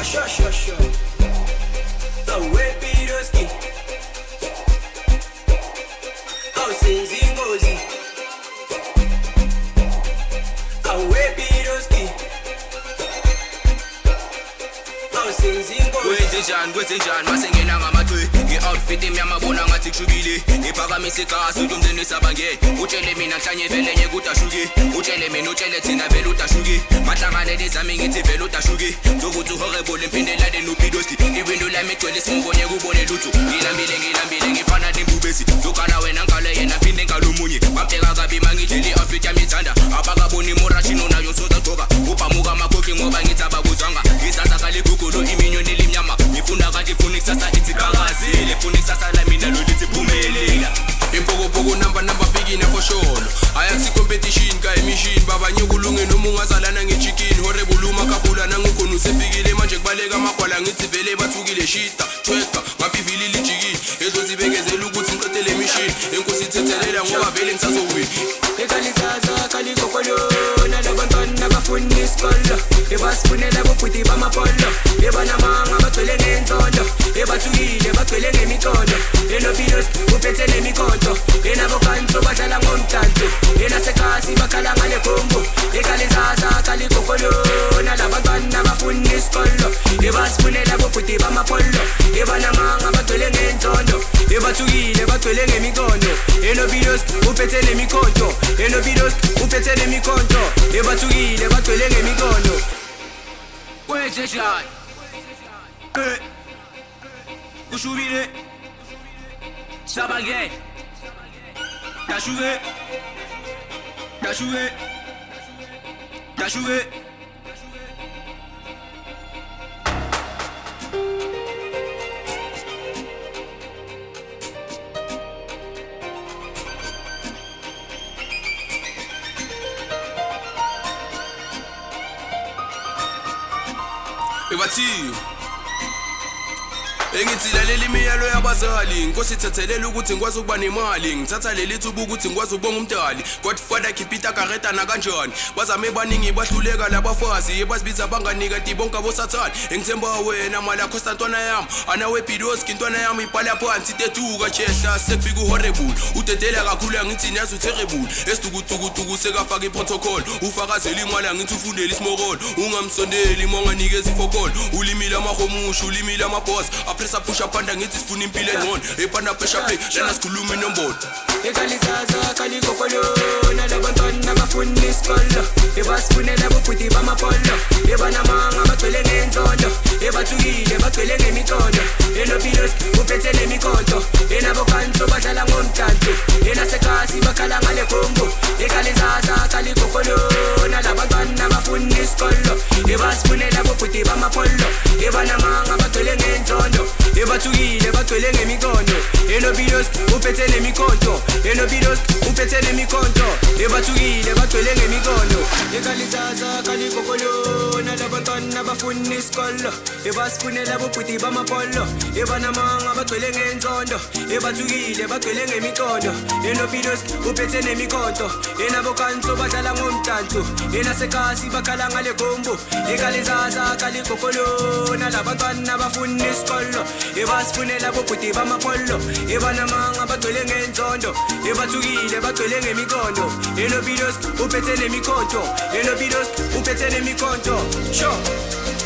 Sure. The way Piroski. Oh, Sinzi Ngozi. The way Piroski. Oh, Sinzi Ngozi. Kwezenjani masengena ngamatwe i-outfit emyamabona ngathi kushubile iphakamise igasi uthi nisabangene utshele mina nhlanye vele nyeke udashuki utshele mina utshele thina vele udashuki mahlanganele zami ngithi vele udashuki zokuthi uhorrible impindelane noPiroski iwindo lami igcwele simubone kubone lutho ngilambile ngifana nembubesi zokala wena ngale yena phinde ngalomunye bambheka kabi mangitshela i-outfit yami ithanda abakaboni morashino nayo sozagcoka ubhamuka amakhokhi ngoba ngithi abakuzwanga ngizaza kaligugulo iminyo nelimnyama ngifuna kanti funa ikusasa ithi qhakazile funa ikusasa la mina lo lithi phumelela impokopoko namba pikina for sure ayakusi competition ka emission baba nyokulunge noma ungazalana ngechicken horrible umakabula nangukhona usefikile manje kubaleka amagwala ngithi vele bathukile shita tweka ngapivili lijikile ezozibengezela ukuthi ngiqedele mission enkosi ithethelela ngoba vele ngisazowina Ekalizaza kalikokolo nalabantwana abafuna isikolo ebasifunela bobuthi bamapolo ebanamanga bagcwele ngenzolo ebathukile bagcwele ngemikono enoPiroski uphethe nemikhonto enabokanso badlala ngomdanso enasekhasi bakhala ngale gombo ekalizaza kalikokolo nalabantwana abafuna isikolo ebasifunela bobuthi bamapolo ebanamanga bagcwele ngenzolo ebathukile bagcwele ngemikono enoPiroski uphethe nemikhonto enoPiroski uphethe nemikhonto ebathukile bagcwele ngemikono kwezenjani kushubile sabangene dashuke ebathi engithi lalela imiyalo yabazali nkosi ithethelela ukuthi ngikwazi ukuba nemali ngithatha leli thuba ukuthi ngikwazi ukubonga umdali Godfather khipita kareta na kanjani bazame baningi bahluleka labafazi ebazibiza abanganika kanti bonke abosathana engithemba wena mala khosta ntwana yami anawe Piroski ntwana yami ibhala phansi tetuka chehla sekufika uhorrible udedela kakhulu ngithi niyazi uterrible esidukutukutuku sekafaka iprotocol ufakazela imali ngithi ufundele isimokolo ungamsondeli monganikeza ifokolo ulimile amahomushu ulimile amaboss pressa pusha panda ngithi sifuna impilo engcono epanda pressure play lana sikhuluma inombolo ekalizaza kalikokolo nalabantwana abafuna isikolo ebasifunela bobuthi bamapolo ebanamanga bagcwele ngenzolo ebathukile bagcwele ngemikono enoPiroski uphethe nemikhonto enabokanso badlala ngomdanso enasekhasi bakhala ngale gombo ekalizaza kalikokolo nalabantwana abafuna isikolo ebasifunela bobuthi bamapolo ebanamanga bagcwele ngenzolo ebathukile bagcwele ngemikono enoPiroski uphethe nemikhonto enoPiroski uphethe nemikhonto ebathukile bagcwele ngemikono ekalizaza kalikokolo nalabantwana abafuna isikolo ebasifunela bobuthi bamapolo ebanamanga bagcwele ngenzondo ebathukile bagcwele ngemikono enoPiroski uphethe nemikhonto enabokanso badlala ngomdanso enasekhasi bakhala ngale gombo ekalizaza kalikokolo nalabantwana abafuna isikolo ebasifunela bobuthi bamapolo ebanamanga bagcwele ngenzondo ebathukile bagcwele ngemikono enoPiroski uphethe nemikhonto enoPiroski uphethe nemikhonto sure